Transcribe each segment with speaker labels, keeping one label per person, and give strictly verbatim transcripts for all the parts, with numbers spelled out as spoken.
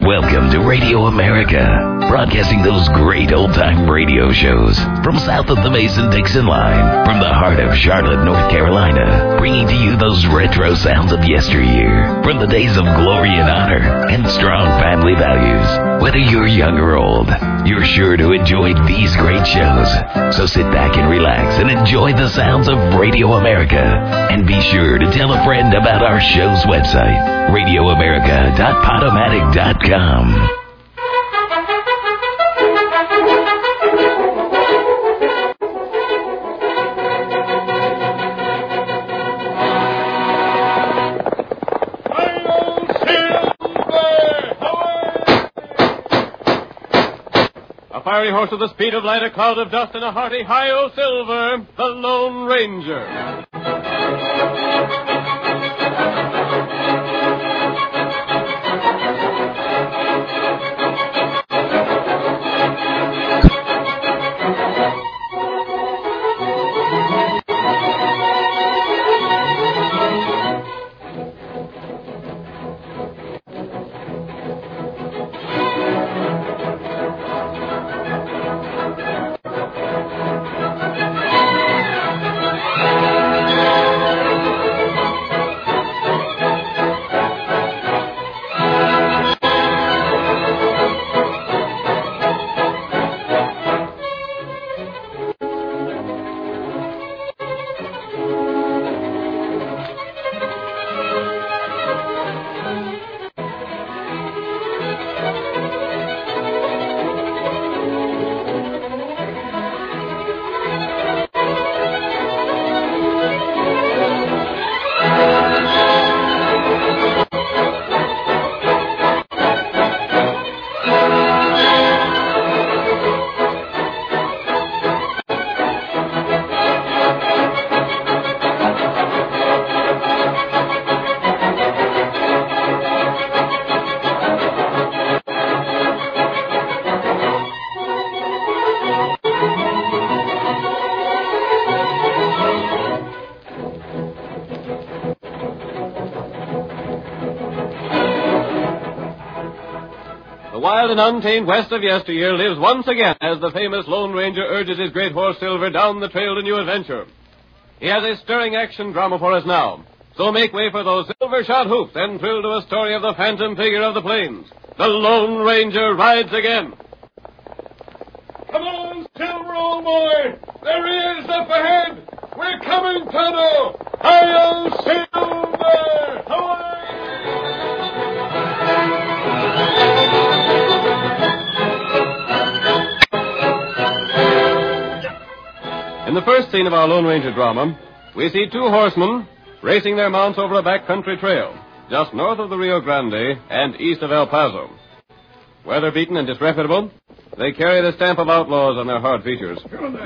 Speaker 1: Welcome to Radio America, broadcasting those great old-time radio shows from south of the Mason-Dixon line, from the heart of Charlotte, North Carolina, bringing to you those retro sounds of yesteryear, from the days of glory and honor and strong family values. Whether you're young or old, you're sure to enjoy these great shows. So sit back and relax and enjoy the sounds of Radio America. And be sure to tell a friend about our show's website, radio america dot podomatic dot com.
Speaker 2: A fiery horse with the speed of light, a cloud of dust, and a hearty Hi-Yo Silver, the Lone Ranger. Wild and untamed west of yesteryear lives once again as the famous Lone Ranger urges his great horse Silver down the trail to new adventure. He has a stirring action drama for us now. So make way for those silver-shod hoofs and thrill to a story of the phantom figure of the plains. The Lone Ranger rides again. Come on, Silver, old boy. There he is up ahead. We're coming, Tonto. Hi-Yo Silver! Hi-Yo! In the first scene of our Lone Ranger drama, we see two horsemen racing their mounts over a backcountry trail, just north of the Rio Grande and east of El Paso. Weather-beaten and disreputable, they carry the stamp of outlaws on their hard features.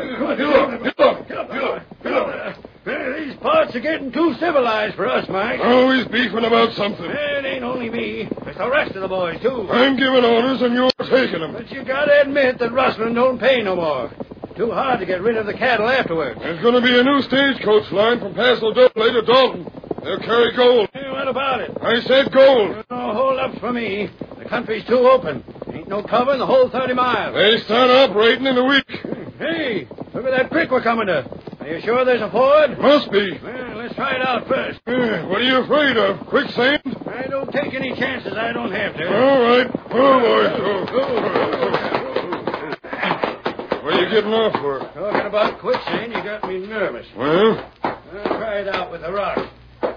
Speaker 3: These parts are getting too civilized for us, Mike.
Speaker 4: Always beefing about something.
Speaker 3: It ain't only me. It's the rest of the boys, too.
Speaker 4: I'm giving orders and you're taking them.
Speaker 3: But you gotta admit that rustling don't pay no more. Too hard to get rid of the cattle afterwards.
Speaker 4: There's going to be a new stagecoach line from Paso Doble to Dalton. They'll carry gold.
Speaker 3: Hey, what about it?
Speaker 4: I said gold.
Speaker 3: No hold-ups for me. The country's too open. Ain't no cover in the whole thirty miles.
Speaker 4: They start operating in a week.
Speaker 3: Hey, look at that creek we're coming to. Are you sure there's a ford?
Speaker 4: Must be.
Speaker 3: Well, let's try it out first.
Speaker 4: Uh, what are you afraid of? Quicksand?
Speaker 3: I don't take any chances I don't have to.
Speaker 4: All right. Oh, boys. Oh. What are you getting off for?
Speaker 3: Talking about quicksand, you got me nervous.
Speaker 4: Well?
Speaker 3: I'll try it out with a rock.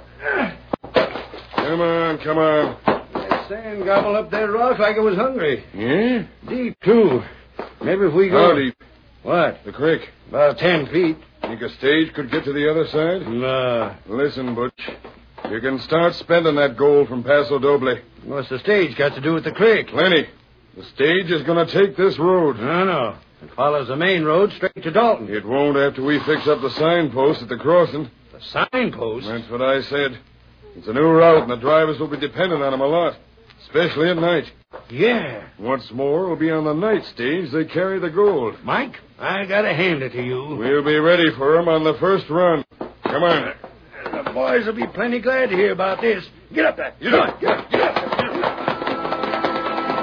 Speaker 4: Come on, come on.
Speaker 3: That sand gobbled up that rock like it was hungry.
Speaker 4: Yeah?
Speaker 3: Deep, too. Maybe if we go...
Speaker 4: How deep?
Speaker 3: What?
Speaker 4: The creek.
Speaker 3: About ten feet.
Speaker 4: Think a stage could get to the other side?
Speaker 3: Nah.
Speaker 4: Listen, Butch. You can start spending that gold from Paso Doble.
Speaker 3: What's the stage got to do with the creek?
Speaker 4: Plenty. The stage is going to take this road.
Speaker 3: No, no. It follows the main road straight to Dalton.
Speaker 4: It won't after we fix up the signpost at the crossing.
Speaker 3: The signpost?
Speaker 4: That's what I said. It's a new route, and the drivers will be dependent on them a lot, especially at night.
Speaker 3: Yeah.
Speaker 4: What's more, it'll be on the night stage they carry the gold.
Speaker 3: Mike, I gotta hand it to you.
Speaker 4: We'll be ready for 'em on the first run. Come on.
Speaker 3: The boys will be plenty glad to hear about this. Get up there.
Speaker 4: Get up. Get up. Get up.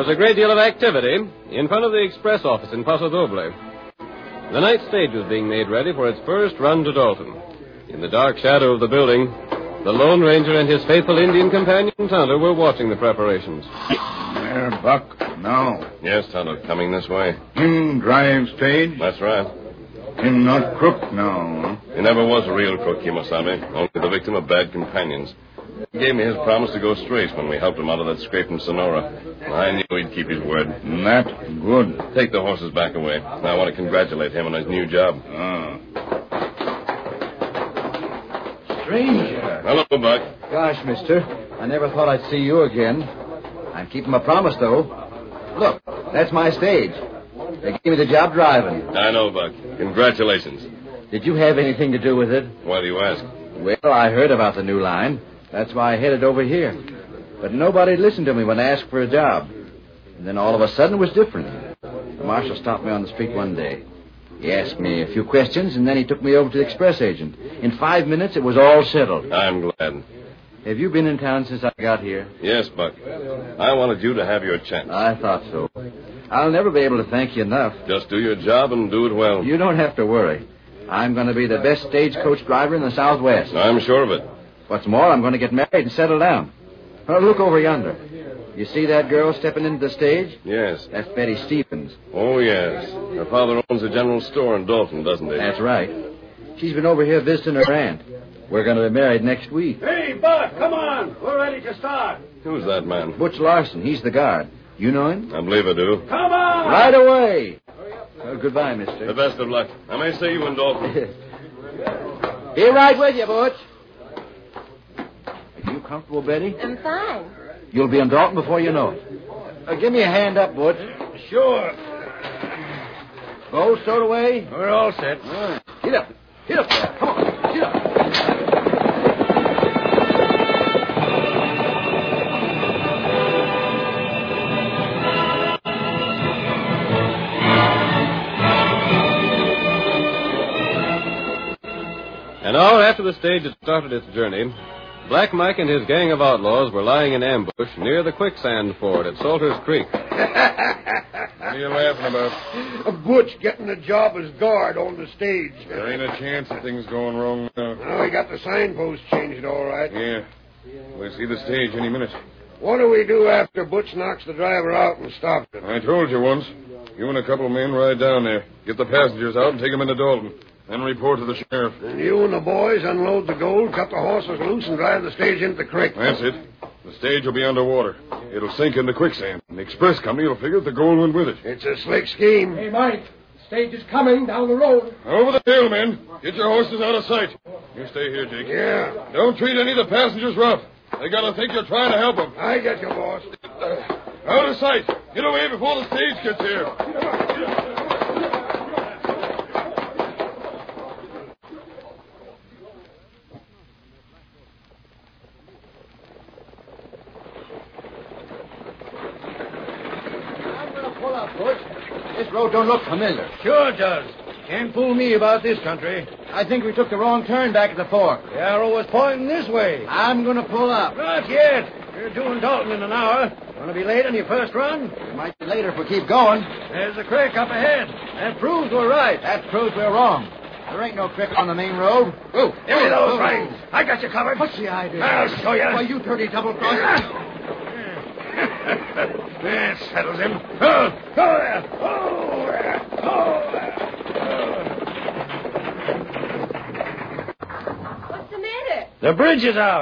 Speaker 2: There's a great deal of activity in front of the express office in Paso Doble. The night stage was being made ready for its first run to Dalton. In the dark shadow of the building, the Lone Ranger and his faithful Indian companion, Tonto, were watching the preparations.
Speaker 5: There, Buck. Now.
Speaker 4: Yes, Tonto, coming this way.
Speaker 5: Him drive stage?
Speaker 4: That's right.
Speaker 5: Him not crook now, huh?
Speaker 4: He never was a real crook, Kimasabi. Only the victim of bad companions. He gave me his promise to go straight when we helped him out of that scrape in Sonora. I knew he'd keep his word.
Speaker 5: That good.
Speaker 4: Take the horses back away. I want to congratulate him on his new job.
Speaker 5: Ah.
Speaker 6: Stranger.
Speaker 4: Hello, Buck.
Speaker 6: Gosh, mister, I never thought I'd see you again. I'm keeping my promise, though. Look, that's my stage. They gave me the job driving.
Speaker 4: I know, Buck. Congratulations.
Speaker 6: Did you have anything to do with it?
Speaker 4: Why do you ask?
Speaker 6: Well, I heard about the new line. That's why I headed over here. But nobody listened to me when I asked for a job. And then all of a sudden it was different. The marshal stopped me on the street one day. He asked me a few questions, and then he took me over to the express agent. In five minutes, it was all settled.
Speaker 4: I'm glad.
Speaker 6: Have you been in town since I got here?
Speaker 4: Yes, Buck. I wanted you to have your chance.
Speaker 6: I thought so. I'll never be able to thank you enough.
Speaker 4: Just do your job and do it well.
Speaker 6: You don't have to worry. I'm going to be the best stagecoach driver in the Southwest.
Speaker 4: I'm sure of it.
Speaker 6: What's more, I'm going to get married and settle down. Oh, look over yonder. You see that girl stepping into the stage?
Speaker 4: Yes.
Speaker 6: That's Betty Stevens.
Speaker 4: Oh, yes. Her father owns a general store in Dalton, doesn't he?
Speaker 6: That's right. She's been over here visiting her aunt. We're going to be married next week.
Speaker 3: Hey, Buck, come on. We're ready to start.
Speaker 4: Who's that man?
Speaker 6: Butch Larson. He's the guard. You know him?
Speaker 4: I believe I do.
Speaker 3: Come on.
Speaker 6: Right away. Well, goodbye, mister.
Speaker 4: The best of luck. I may see you in Dalton.
Speaker 6: Be right with you, Butch. Are you comfortable, Betty?
Speaker 7: I'm fine.
Speaker 6: You'll be in Dalton before you know it. Uh, give me a hand up, Butch.
Speaker 3: Sure.
Speaker 6: Go, stowed away.
Speaker 3: We're all set.
Speaker 6: Right. Get up. Get up there. Come on. Get up.
Speaker 2: An hour after the stage had started its journey, Black Mike and his gang of outlaws were lying in ambush near the quicksand ford at Salters Creek.
Speaker 4: What are you laughing about?
Speaker 3: A Butch getting a job as guard on the stage.
Speaker 4: There ain't a chance of things going wrong now.
Speaker 3: Now we got the signpost changed all right.
Speaker 4: Yeah. We'll see the stage any minute.
Speaker 3: What do we do after Butch knocks the driver out and stops it?
Speaker 4: I told you once. You and a couple of men ride down there. Get the passengers out and take them into Dalton. Then report to the sheriff.
Speaker 3: And you and the boys unload the gold, cut the horses loose, and drive the stage into the creek.
Speaker 4: That's it. The stage will be underwater. It'll sink into quicksand. And the express company will figure the gold went with it.
Speaker 3: It's a slick scheme.
Speaker 8: Hey, Mike, the stage is coming down the road.
Speaker 4: Over the hill, men. Get your horses out of sight. You stay here, Jake.
Speaker 3: Yeah.
Speaker 4: Don't treat any of the passengers rough. They gotta think you're trying to help them.
Speaker 3: I get you, boss.
Speaker 4: Uh, out of sight. Get away before the stage gets here.
Speaker 6: This road don't look familiar.
Speaker 3: Sure it does. Can't fool me about this country.
Speaker 6: I think we took the wrong turn back at the fork.
Speaker 3: The arrow was pointing this way.
Speaker 6: I'm going to pull up.
Speaker 3: Not yet. You're doing Dalton in an hour. Want to be late on your first run?
Speaker 6: We might be later if we keep going.
Speaker 3: There's a creek up ahead. That proves we're right.
Speaker 6: That proves we're wrong. There ain't no creek on the main road.
Speaker 3: Oh, give me those reins. I got you covered.
Speaker 6: What's the idea?
Speaker 3: I'll show you.
Speaker 6: Why, you dirty double-crosser.
Speaker 3: That settles him. Oh, go there. Oh, there. Oh, there.
Speaker 7: What's the matter?
Speaker 3: The bridge is out.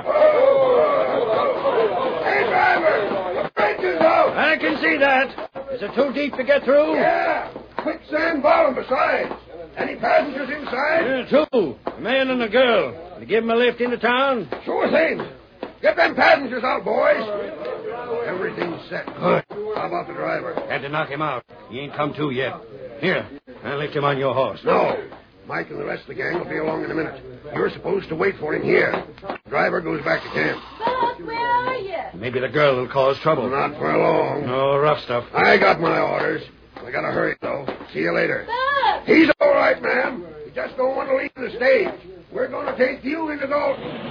Speaker 3: Hey, driver. The bridge is out. I can see that. Is it too deep to get through? Yeah. Quicksand bottom besides. Any passengers inside? Yeah, two. A man and a girl. To give them a lift into town? Sure thing. Get them passengers out, boys. Everything's set. Good. How about the driver? Had to knock him out. He ain't come to yet. Here, I'll lift him on your horse. No. Mike and the rest of the gang will be along in a minute. You're supposed to wait for him here. The driver goes back to camp.
Speaker 7: Buck, where are you?
Speaker 3: Maybe the girl will cause trouble. Not for long. No, rough stuff. I got my orders. I gotta hurry, though. See you later.
Speaker 7: Buck!
Speaker 3: He's all right, ma'am. You just don't want to leave the stage. We're going to take you into Dalton.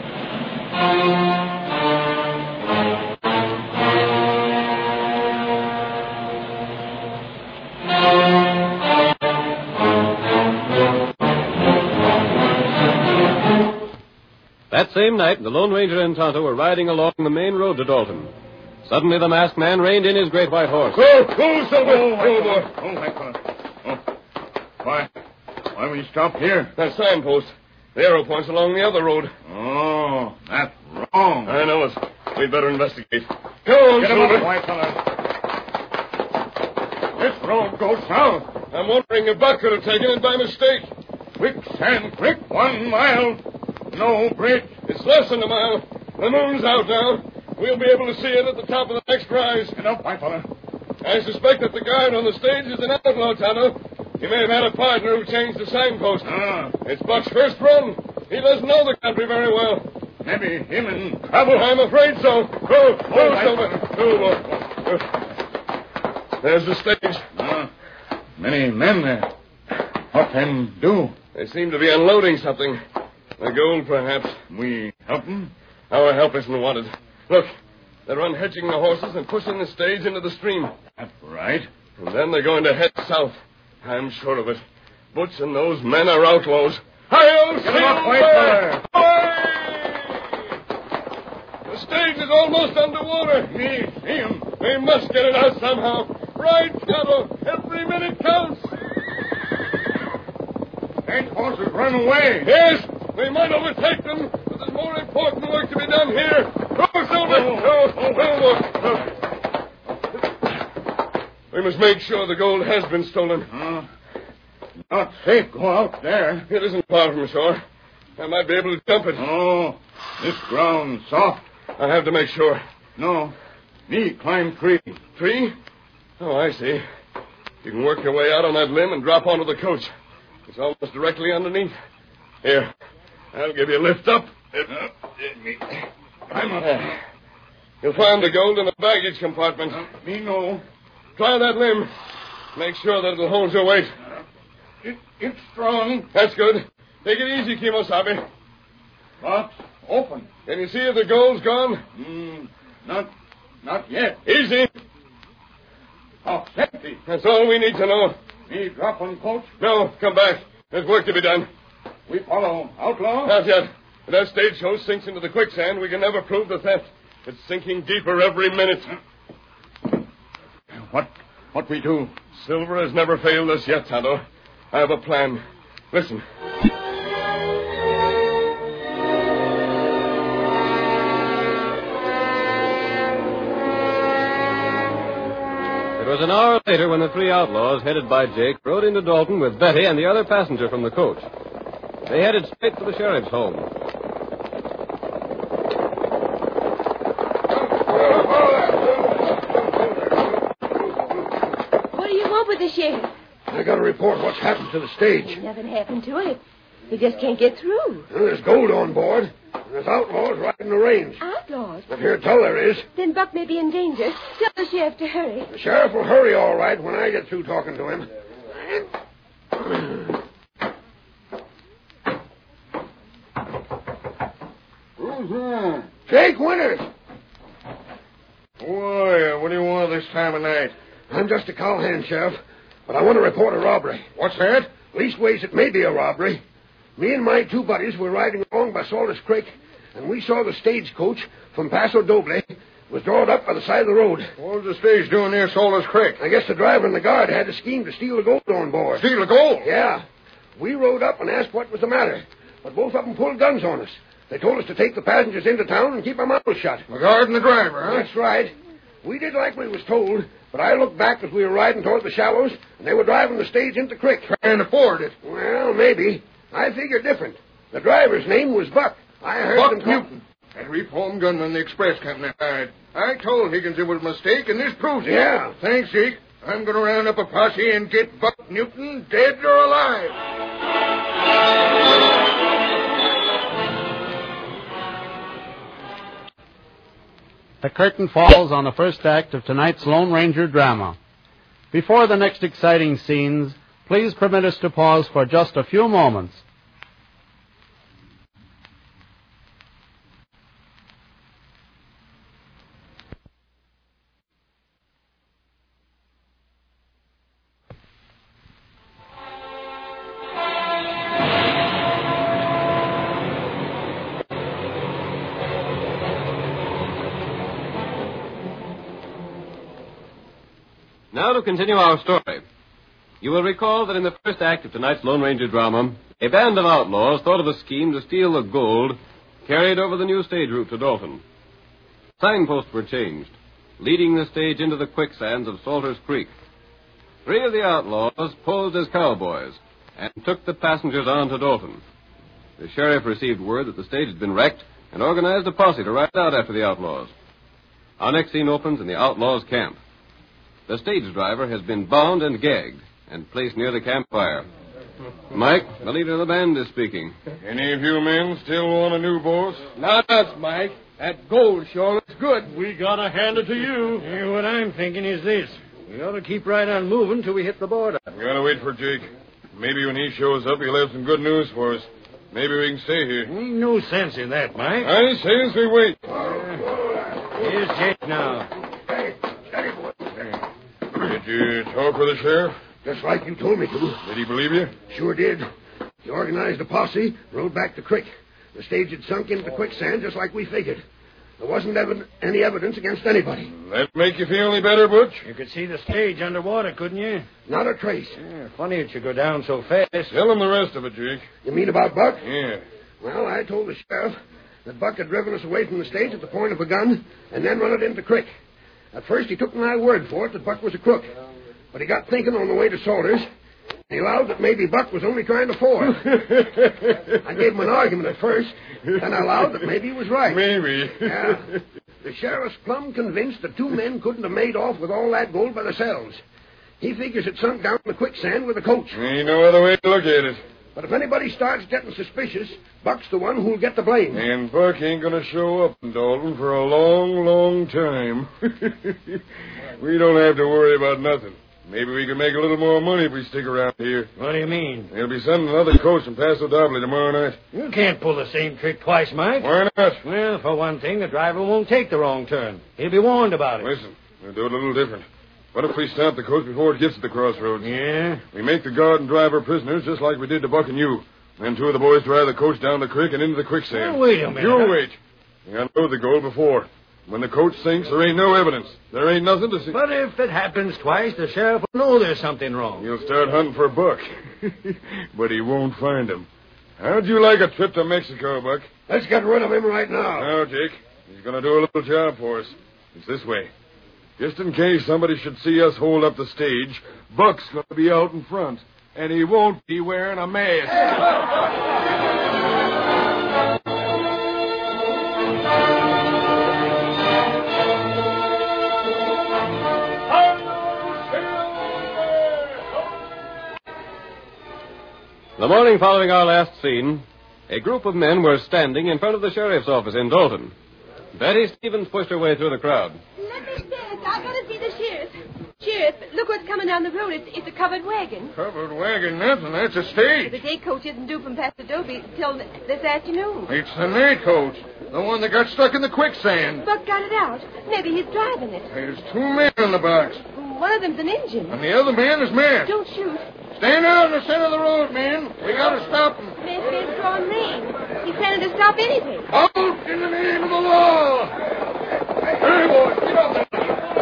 Speaker 2: That same night, the Lone Ranger and Tonto were riding along the main road to Dalton. Suddenly, the masked man reined in his great white horse.
Speaker 4: Go, go, Silver!
Speaker 5: Oh,
Speaker 4: Go,
Speaker 5: my
Speaker 4: boy.
Speaker 5: Oh, my God. Oh. Why? Why we stop here?
Speaker 4: That signpost. The arrow points along the other road.
Speaker 5: Oh, that's wrong.
Speaker 4: I know it. We'd better investigate. Go on,
Speaker 5: Get him
Speaker 4: Silver.
Speaker 5: up, white fella. This road goes south.
Speaker 4: I'm wondering if Buck could have taken it by mistake.
Speaker 5: Quicksand Creek, one mile. No bridge.
Speaker 4: It's less than a mile. The moon's out now. We'll be able to see it at the top of the next rise.
Speaker 5: Get up, white fella.
Speaker 4: I suspect that the guard on the stage is an outlaw, Tonto. He may have had a partner who changed the signpost.
Speaker 5: Ah,
Speaker 4: It's Buck's first run. He doesn't know the country very well.
Speaker 5: maybe him in trouble.
Speaker 4: I'm afraid so. Go, go,
Speaker 5: Oh,
Speaker 4: Silver.
Speaker 5: I-
Speaker 4: Go, boy. There's the stage.
Speaker 5: Ah, many men there. What can do?
Speaker 4: They seem to be unloading something. The gold, perhaps.
Speaker 5: We help him?
Speaker 4: Our help isn't wanted. Look, they're unhitching the horses and pushing the stage into the stream.
Speaker 5: That's right.
Speaker 4: And then they're going to head south. I'm sure of it. Butch and those men are outlaws. Hi-yo,
Speaker 5: Get 'em up, white
Speaker 4: Silver! The stage is almost underwater.
Speaker 5: Me see him.
Speaker 4: We must get it out somehow. Right, Tonto. Every minute counts.
Speaker 5: Eight horses run away.
Speaker 4: Yes, we might overtake them, but there's more important work to be done here. Go, Silver!
Speaker 5: Oh,
Speaker 4: Go, go, go. We must make sure the gold has been stolen.
Speaker 5: Uh, not safe go out there.
Speaker 4: It isn't far from shore. I might be able to jump it.
Speaker 5: Oh, this ground soft.
Speaker 4: I have to make sure.
Speaker 5: No, me climb tree.
Speaker 4: Tree? Oh, I see. You can work your way out on that limb and drop onto the coach. It's almost directly underneath. Here, I'll give you a lift up.
Speaker 5: Uh, me. I'm up.
Speaker 4: Uh, You'll find the gold in the baggage compartment.
Speaker 5: Uh, me no.
Speaker 4: Try that limb. Make sure that it'll hold your weight.
Speaker 5: Uh, it, it's strong.
Speaker 4: That's good. Take it easy, Kimosabe.
Speaker 5: Box open.
Speaker 4: Can you see if the gold's gone?
Speaker 5: Mm, not, not yet.
Speaker 4: Easy.
Speaker 5: Box empty.
Speaker 4: That's all we need to know.
Speaker 5: Me drop on coach.
Speaker 4: No, come back. There's work to be done.
Speaker 5: We follow outlaw.
Speaker 4: Not yet. If that stagecoach sinks into the quicksand, we can never prove the theft. It's sinking deeper every minute.
Speaker 5: What, what we do?
Speaker 4: Silver has never failed us yet, Tonto. I have a plan. Listen.
Speaker 2: It was an hour later when the three outlaws, headed by Jake, rode into Dalton with Betty and the other passenger from the coach. They headed straight for the sheriff's home.
Speaker 7: What do you want with the sheriff?
Speaker 3: I got to report what's happened to the stage.
Speaker 7: Nothing happened to it. He just can't get through.
Speaker 3: There's gold on board. There's outlaws riding the range.
Speaker 7: Outlaws?
Speaker 3: If here tell there is.
Speaker 7: Then Buck may be in danger. Tell the sheriff to hurry.
Speaker 3: The sheriff will hurry all right when I get through talking to him.
Speaker 5: Mm-hmm.
Speaker 3: Jake Winters.
Speaker 5: Boy, what do you want this time of night?
Speaker 3: I'm just a cowhand, Sheriff, but I want to report a robbery.
Speaker 5: What's that?
Speaker 3: Leastways, it may be a robbery. Me and my two buddies were riding along by Salters Creek, and we saw the stagecoach from Paso Doble was drawn up by the side of the road.
Speaker 5: What was the stage doing near Salters Creek?
Speaker 3: I guess the driver and the guard had a scheme to steal the gold on board.
Speaker 5: Steal the gold?
Speaker 3: Yeah. We rode up and asked what was the matter, but both of them pulled guns on us. They told us to take the passengers into town and keep our mouths shut.
Speaker 5: The guard and the driver, huh?
Speaker 3: That's right. We did like we was told, but I looked back as we were riding toward the shallows, and they were driving the stage into the creek.
Speaker 5: Trying to ford it.
Speaker 3: Well, maybe. I figure different. The driver's name was Buck. I heard
Speaker 5: Buck
Speaker 3: them talk-
Speaker 5: Newton. That reformed gunman the express company hired. I told Higgins it was a mistake, and this proves it.
Speaker 3: Yeah.
Speaker 5: Thanks, Zeke. I'm going to round up a posse and get Buck Newton dead or alive.
Speaker 9: The curtain falls on the first act of tonight's Lone Ranger drama. Before the next exciting scenes, please permit us to pause for just a few moments.
Speaker 2: continue our story. You will recall that in the first act of tonight's Lone Ranger drama, a band of outlaws thought of a scheme to steal the gold carried over the new stage route to Dalton. Signposts were changed, leading the stage into the quicksands of Salters Creek. Three of the outlaws posed as cowboys and took the passengers on to Dalton. The sheriff received word that the stage had been wrecked and organized a posse to ride out after the outlaws. Our next scene opens in the outlaws' camp. The stage driver has been bound and gagged and placed near the campfire. Mike, the leader of the band, is speaking.
Speaker 4: Any of you men still want a new boss?
Speaker 8: Not us, Mike. That gold sure looks good.
Speaker 3: We gotta hand it to you.
Speaker 8: Yeah, what I'm thinking is this. We ought to keep right on moving till we hit the border.
Speaker 4: We gotta wait for Jake. Maybe when he shows up, he'll have some good news for us. Maybe we can stay here.
Speaker 8: Ain't no sense in that, Mike.
Speaker 4: I say as we wait.
Speaker 8: Uh, here's Jake now.
Speaker 5: Hey, steady, boy.
Speaker 4: Did you talk with the sheriff?
Speaker 5: Just like you told me to.
Speaker 4: Did he believe you?
Speaker 5: Sure did. He organized a posse, rode back the creek. The stage had sunk into the quicksand just like we figured. There wasn't ev- any evidence against anybody.
Speaker 4: That make you feel any better, Butch?
Speaker 8: You could see the stage underwater, couldn't you?
Speaker 5: Not a trace.
Speaker 8: Yeah, funny it should go down so fast.
Speaker 4: Tell him the rest of it, Jake.
Speaker 5: You mean about Buck?
Speaker 4: Yeah.
Speaker 5: Well, I told the sheriff that Buck had driven us away from the stage at the point of a gun and then run it into the creek. At first, he took my word for it that Buck was a crook. But he got thinking on the way to Salters. He allowed that maybe Buck was only trying to fool him. I gave him an argument at first, and I allowed that maybe he was right.
Speaker 4: Maybe.
Speaker 5: Yeah. The sheriff's plumb convinced the two men couldn't have made off with all that gold by themselves. He figures it sunk down in the quicksand with the coach.
Speaker 4: Ain't no other way to look at it.
Speaker 5: But if anybody starts getting suspicious, Buck's the one who'll get the blame.
Speaker 4: And Buck ain't going to show up in Dalton for a long, long time. We don't have to worry about nothing. Maybe we can make a little more money if we stick around here.
Speaker 8: What do you mean?
Speaker 4: They'll be sending another coach from Paso Doble tomorrow night.
Speaker 8: You can't pull the same trick twice, Mike.
Speaker 4: Why not?
Speaker 8: Well, for one thing, the driver won't take the wrong turn. He'll be warned about it.
Speaker 4: Listen, we'll do it a little different. What if we stop the coach before it gets to the crossroads?
Speaker 8: Yeah?
Speaker 4: We make the guard and driver prisoners just like we did to Buck and you. Then two of the boys drive the coach down the creek and into the quicksand.
Speaker 8: Well, wait a minute.
Speaker 4: You wait. We unload the gold before. When the coach sinks, there ain't no evidence. There ain't nothing to see.
Speaker 8: But if it happens twice, the sheriff will know there's something wrong.
Speaker 4: He'll start hunting for Buck. But he won't find him. How'd you like a trip to Mexico, Buck?
Speaker 5: Let's get rid of him right now.
Speaker 4: No, Jake. He's going to do a little job for us. It's this way. Just in case somebody should see us hold up the stage, Buck's going to be out in front. And he won't be wearing a mask.
Speaker 2: The morning following our last scene, a group of men were standing in front of the sheriff's office in Dalton. Betty Stevens pushed her way through the crowd.
Speaker 7: Let me stand. I've got to see the sheriff. Sheriff, look what's coming down the road. It's, it's a covered wagon.
Speaker 5: Covered wagon, nothing. That's a stage.
Speaker 7: The day coach isn't due from Paso Doble till this afternoon.
Speaker 5: It's the night coach. The one that got stuck in the quicksand.
Speaker 7: Buck got it out. Maybe he's driving it.
Speaker 5: There's two men in the box.
Speaker 7: One of them's an engine.
Speaker 5: And the other man is mad.
Speaker 7: Don't shoot.
Speaker 5: Stand out in the center of the road, man. We gotta stop him.
Speaker 7: Maybe it's drawing rain. He's planning to stop anything.
Speaker 5: Out in the name of the law. Hey, boys, get up there.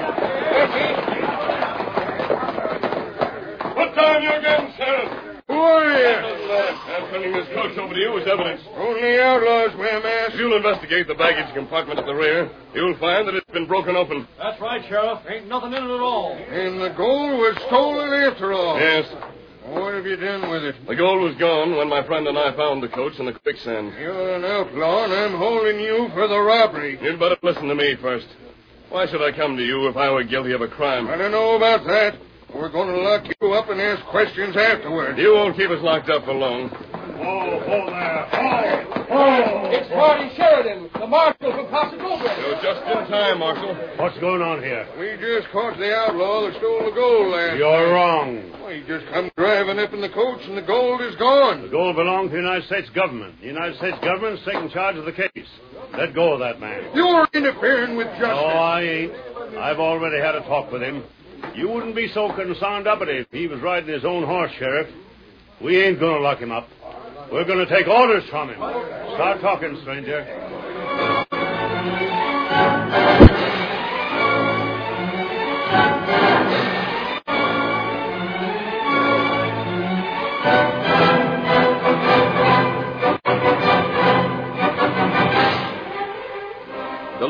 Speaker 4: What time you again, Sheriff?
Speaker 5: Who are you?
Speaker 4: I'm turning this coach over to you as evidence.
Speaker 5: Only outlaws wear masks.
Speaker 4: If you'll investigate the baggage compartment at the rear, you'll find that it's been broken open.
Speaker 3: That's right, Sheriff. Ain't nothing in it at all.
Speaker 5: And the gold was stolen after all.
Speaker 4: Yes.
Speaker 5: What have you done with it?
Speaker 4: The gold was gone when my friend and I found the coach in the quicksand.
Speaker 5: You're an outlaw, and I'm holding you for the robbery.
Speaker 4: You'd better listen to me first. Why should I come to you if I were guilty of a crime?
Speaker 5: I don't know about that. We're going to lock you up and ask questions afterward.
Speaker 4: You won't keep us locked up for long.
Speaker 3: Oh, hold there. Oh, oh. It's Marty Sheridan, the marshal from Paso Doble.
Speaker 4: You're just in time, Marshal.
Speaker 3: What's going on here?
Speaker 5: We just caught the outlaw that stole the gold last
Speaker 3: You're
Speaker 5: night.
Speaker 3: wrong.
Speaker 5: Well, he just come driving up in the coach, and the gold is gone.
Speaker 3: The gold belongs to the United States government. The United States government's taking charge of the case. Let go of that man.
Speaker 5: You're interfering with justice.
Speaker 3: No, I ain't. I've already had a talk with him. You wouldn't be so concerned about it if he was riding his own horse, Sheriff. We ain't going to lock him up. We're going to take orders from him. Start talking, stranger.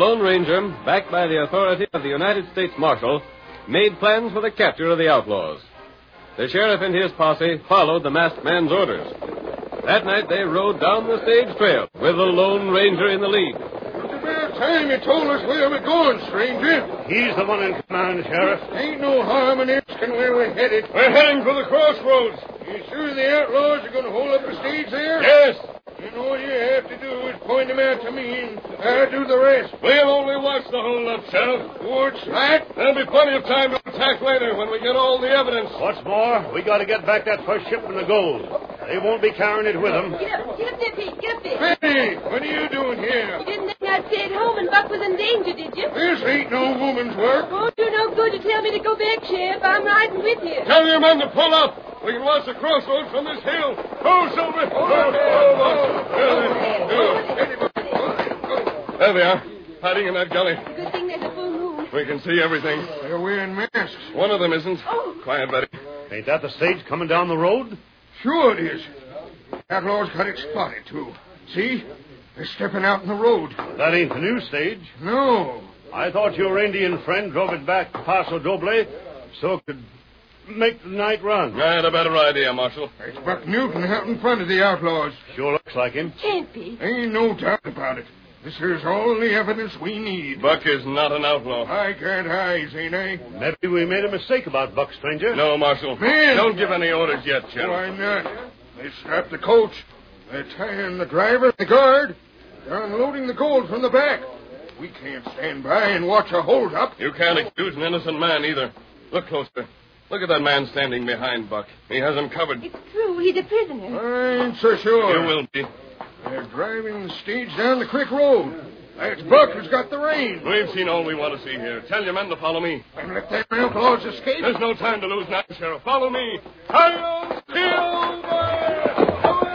Speaker 2: Lone Ranger, backed by the authority of the United States Marshal, made plans for the capture of the outlaws. The sheriff and his posse followed the masked man's orders. That night they rode down the stage trail with the Lone Ranger in the lead.
Speaker 3: It's about time you told us where we're going, stranger.
Speaker 8: He's the one in command, Sheriff.
Speaker 3: Ain't no harm in asking where we're headed.
Speaker 4: We're heading for the crossroads.
Speaker 3: You sure the outlaws are going to hold up the stage there?
Speaker 4: Yes.
Speaker 3: And all you have to do is point them out to me, and I'll do the rest.
Speaker 4: We'll only watch the hold-up, Sheriff.
Speaker 3: What's that?
Speaker 4: There'll be plenty of time to attack later when we get all the evidence.
Speaker 8: What's more, we got to get back that first shipment of gold. They won't be carrying it with them.
Speaker 7: Get up, get up there, Pete. Get up there.
Speaker 3: Hey, what are you doing here?
Speaker 7: You didn't think I'd stay at home and Buck was in danger, did you?
Speaker 3: This ain't no woman's work.
Speaker 7: Won't do no good to tell me to go back, Sheriff. I'm riding with you.
Speaker 4: Tell your men to pull up. We can watch the crossroads from this hill. Go, Silver. Go, There they are, hiding in that gully.
Speaker 7: Good thing there's a full moon.
Speaker 4: We can see everything.
Speaker 3: They're wearing masks.
Speaker 4: One of them isn't.
Speaker 7: Oh.
Speaker 4: Quiet, Betty.
Speaker 8: Ain't that the stage coming down the road?
Speaker 3: Sure it is. Outlaws got it spotted, too. See? They're stepping out in the road.
Speaker 8: That ain't the new stage.
Speaker 3: No.
Speaker 8: I thought your Indian friend drove it back to Paso Doble so it could make the night run.
Speaker 4: I had a better idea, Marshal.
Speaker 3: It's Buck Newton out in front of the outlaws.
Speaker 8: Sure looks like him.
Speaker 7: Can't be.
Speaker 3: Ain't no doubt about it. This here's all the evidence we need.
Speaker 4: Buck is not an outlaw.
Speaker 3: I got eyes, ain't I?
Speaker 8: Maybe we made a mistake about Buck, stranger.
Speaker 4: No, Marshal.
Speaker 3: Man!
Speaker 4: Don't give any orders yet, Sheriff.
Speaker 3: Why not? They strapped the coach. They're tying the driver and the guard. They're unloading the gold from the back. We can't stand by and watch a hold-up.
Speaker 4: You can't accuse an innocent man either. Look closer. Look at that man standing behind Buck. He has him covered.
Speaker 7: It's true. He's a prisoner.
Speaker 3: I ain't so sure.
Speaker 4: You will be.
Speaker 3: They're driving the stage down the creek road. That's Buck who's got the reins.
Speaker 4: We've seen all we want to see here. Tell your men to follow me.
Speaker 3: And let them outlaws escape.
Speaker 4: There's no time to lose now, Sheriff. Follow me. Hi-yo, Silver!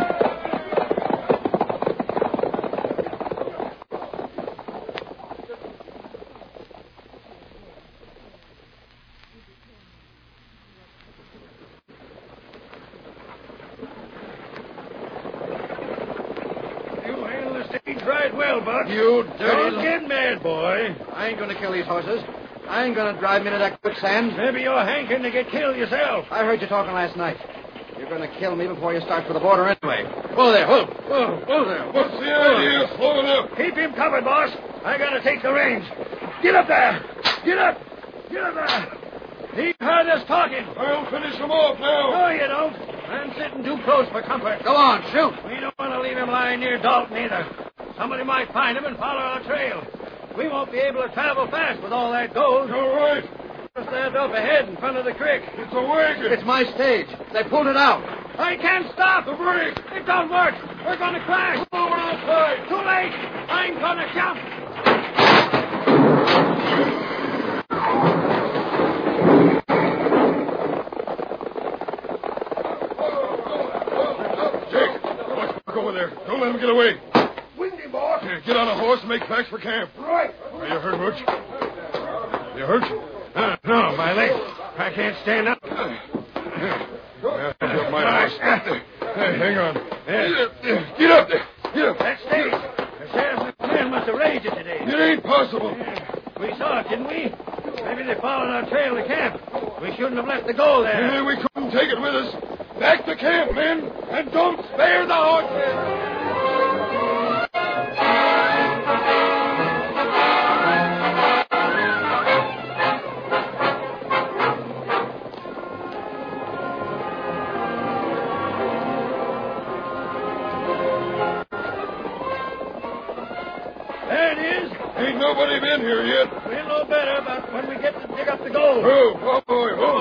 Speaker 3: Right well, Buck.
Speaker 5: You dirty...
Speaker 3: Don't get mad, boy.
Speaker 6: I ain't going to kill these horses. I ain't going to drive them into that quicksand.
Speaker 3: Maybe you're hankering to get killed yourself.
Speaker 6: I heard you talking last night. You're going to kill me before you start for the border anyway. Whoa there, whoa.
Speaker 3: Whoa, whoa there.
Speaker 4: What's the idea? Slow it up.
Speaker 3: Keep him covered, boss. I got to take the reins. Get up there. Get up. Get up there. He heard us talking.
Speaker 4: I'll finish him off now.
Speaker 3: No, you don't. I'm sitting too close for comfort.
Speaker 6: Go on, shoot.
Speaker 3: We don't want to leave him lying near Dalton either. Somebody might find him and follow our trail. We won't be able to travel fast with all that gold.
Speaker 4: You're right.
Speaker 3: Just stand up ahead in front of the creek.
Speaker 4: It's a wagon.
Speaker 6: It's my stage. They pulled it out.
Speaker 3: I can't stop.
Speaker 4: The brake.
Speaker 3: It don't work. We're going to crash.
Speaker 4: Come over outside.
Speaker 3: Too late. I'm going to jump.
Speaker 4: Jake, watch Buck over there. Don't let him get away.
Speaker 5: Windy, boss.
Speaker 4: Here, get on a horse and make fast for camp.
Speaker 5: Right.
Speaker 4: Are you hurt, Butch? You hurt?
Speaker 3: Uh, no, my leg. I can't stand up.
Speaker 4: Yeah, pick up my horse. Hey, hang on. Get up there. Get up.
Speaker 3: That stage. The sheriff's men must have raised it today.
Speaker 4: It ain't possible.
Speaker 3: Yeah, we saw it, didn't we? Maybe they followed our trail to camp. We shouldn't have left the gold there.
Speaker 4: Yeah, we couldn't take it with us. Back to camp, men, and don't spare the horses.
Speaker 3: There it is.
Speaker 4: Ain't nobody been here yet.
Speaker 3: We'll know better about when we get to dig up the gold.
Speaker 4: Oh, oh, boy, oh.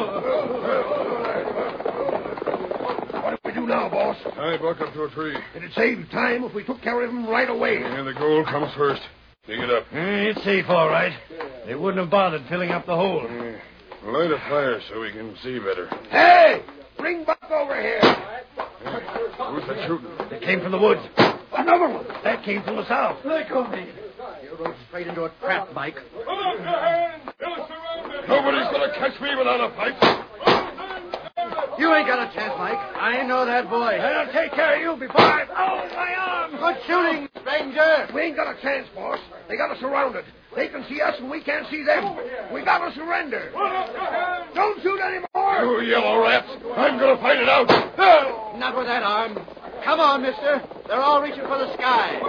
Speaker 5: What do we do now, boss?
Speaker 4: I buck up to a tree.
Speaker 5: It'd save time if we took care of him right away.
Speaker 4: And the gold comes first. Dig it up.
Speaker 3: Eh, it's safe, all right. They wouldn't have bothered filling up the hole.
Speaker 4: Yeah. Light a fire so we can see better.
Speaker 5: Hey! Bring Buck over here.
Speaker 4: Who's that shooting?
Speaker 3: They came from the woods.
Speaker 5: Another one.
Speaker 3: That came from the south.
Speaker 6: Let go of me. You rode straight into a trap, Mike.
Speaker 4: Put up your hands! They're surrounded! Nobody's going to catch me without a fight.
Speaker 6: You ain't got a chance, Mike. I know that boy.
Speaker 3: I'll take care of you before I... Oh, my arm!
Speaker 6: Good shooting,
Speaker 3: stranger.
Speaker 5: We ain't got a chance, boss. They got us surrounded. They can see us and we can't see them. We got to surrender. Don't shoot anymore.
Speaker 4: You yellow rats. I'm going to fight it out.
Speaker 3: Not with that arm. Come on, mister. They're all reaching for the sky.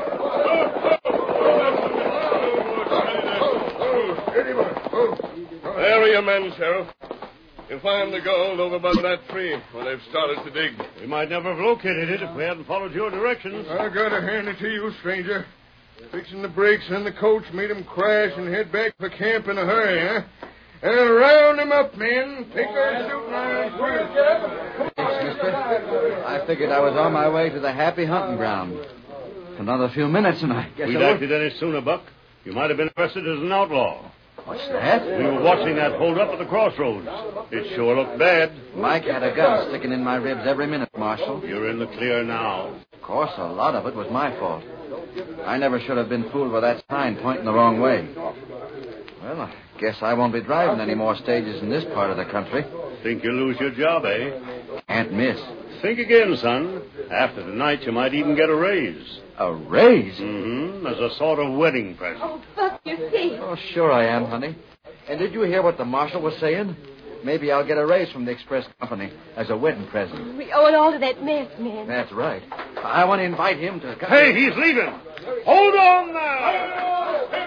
Speaker 8: There are your men, Sheriff. You'll find the gold over by that tree where they've started to dig. We might never have located it if we hadn't followed your directions.
Speaker 4: I gotta hand it to you, stranger. Fixing the brakes and the coach made them crash and head back for camp in a hurry, huh? Uh, round them up, men. Take their shooting irons with
Speaker 6: Thanks, mister. I figured I was on my way to the happy hunting ground. Another few minutes and I guess
Speaker 8: We'd
Speaker 6: I would...
Speaker 8: acted any sooner, Buck. You might have been arrested as an outlaw.
Speaker 6: What's that?
Speaker 8: We were watching that hold-up at the crossroads. It sure looked bad.
Speaker 6: Mike had a gun sticking in my ribs every minute, Marshal.
Speaker 8: You're in the clear now.
Speaker 6: Of course, a lot of it was my fault. I never should have been fooled by that sign pointing the wrong way. Well, I guess I won't be driving any more stages in this part of the country.
Speaker 8: Think you'll lose your job, eh?
Speaker 6: Can't miss.
Speaker 8: Think again, son. After tonight, you might even get a raise.
Speaker 6: A raise?
Speaker 8: Mm-hmm. As a sort of wedding present.
Speaker 7: Oh, Buck, you're safe.
Speaker 6: Oh, sure I am, honey. And did you hear what the marshal was saying? Maybe I'll get a raise from the express company as a wedding present.
Speaker 7: We owe it all to that masked man.
Speaker 6: That's right. I want to invite him to...
Speaker 8: Hey, he's leaving. Hold on now.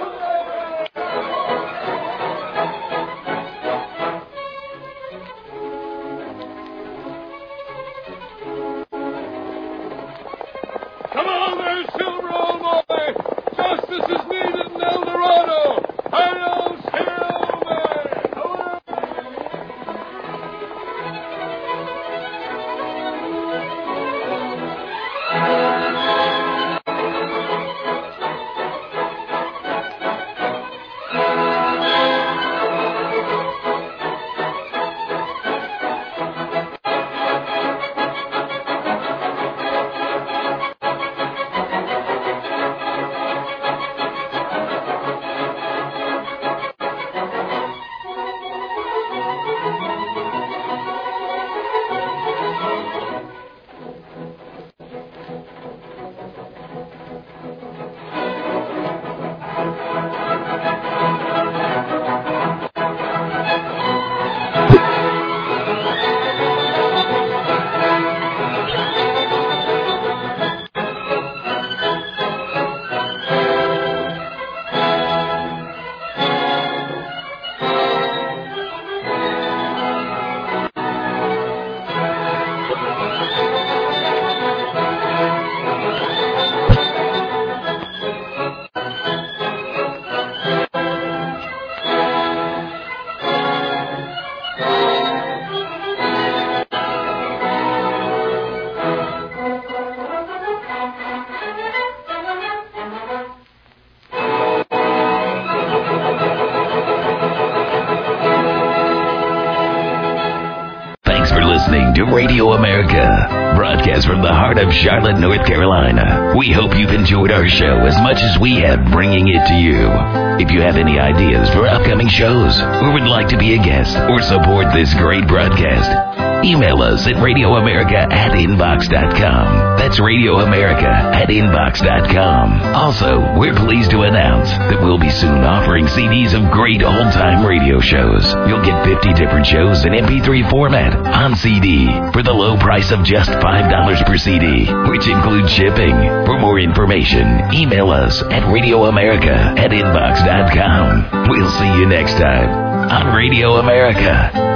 Speaker 4: Come on there, Silver, old boy. Justice is needed in El Dorado. Hi-yo, Silver.
Speaker 1: Radio America, broadcast from the heart of Charlotte, North Carolina. We hope you've enjoyed our show as much as we have bringing it to you. If you have any ideas for upcoming shows or would like to be a guest or support this great broadcast, email us at radio america at inbox dot com. That's radio america at inbox dot com. Also, we're pleased to announce that we'll be soon offering C Ds of great old-time radio shows. You'll get fifty different shows in M P three format on C D for the low price of just five dollars per C D, which includes shipping. For more information, email us at radio america at inbox dot com. We'll see you next time on Radio America.